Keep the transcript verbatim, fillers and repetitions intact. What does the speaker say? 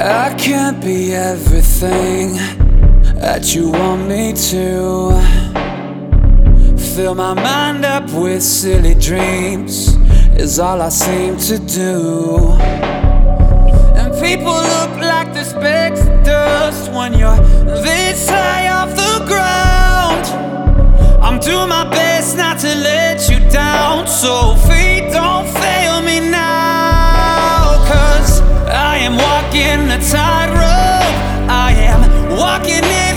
I can't be everything that you want me to. Fill my mind up with silly dreams is all I seem to do. And people look like the specks of dust when you're this high off the ground. I'm doing my best not to let you down, so feet don't fail me now. Cause I am walking a tightrope, I am walking in